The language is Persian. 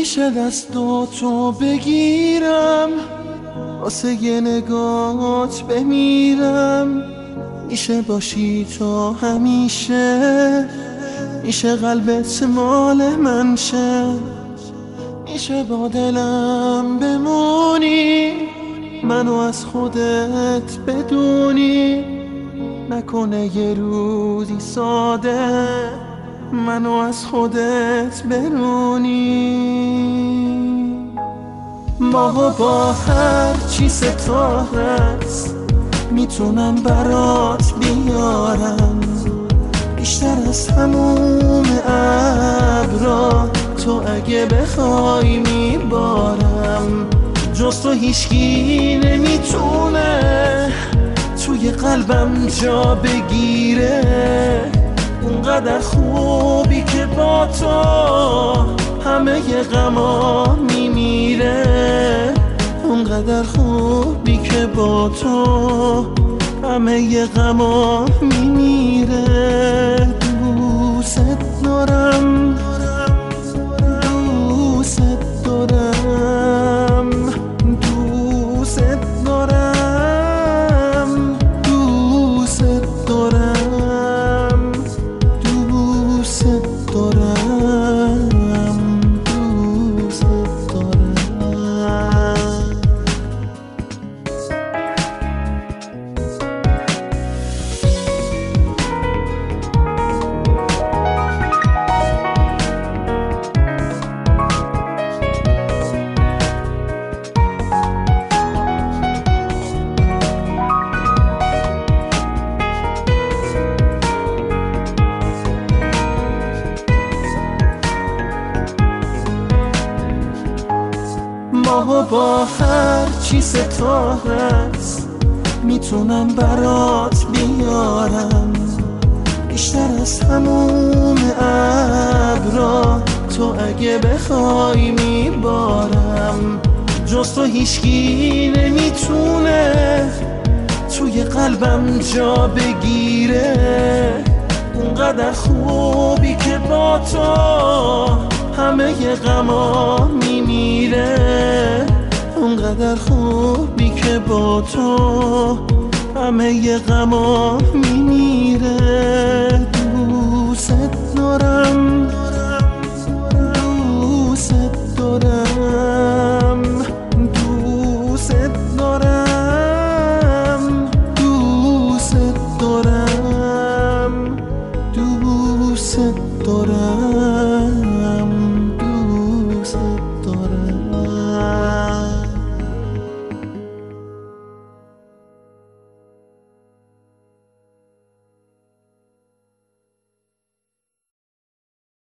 میشه دستاتو بگیرم واسه یه نگاهات بمیرم، میشه باشی تا همیشه، میشه قلبت مال من شه، میشه با دلم بمونی، منو از خودت بدونی، نکنه یه روزی ساده منو از خودت برونی. ماها با هر چی ستاره‌ست میتونم برات بیارم، بیشتر از هموم ابرا تو اگه بخوای میبارم، جز تو هیچکی نمیتونه توی قلبم جا بگیره، اونقدر خوبی که با تو همه ی غما میمیره، اونقدر خوبی که با تو همه ی غما میمیره. دوست دارم دوست دارم دوست دارم دوست دارم دوست دارم دوست دارم. ماها با هر چی ستاره‌ست میتونم برات بیارم، بیشتر از هموم ابرا تو اگه بخوای میبارم، جز تو هیچکی نمیتونه توی قلبم جا بگیره، اونقدر خوبی که با تو همه ی غما میمیره، اونقدر خوبی که با تو همه ی غما میمیره. دوست دارم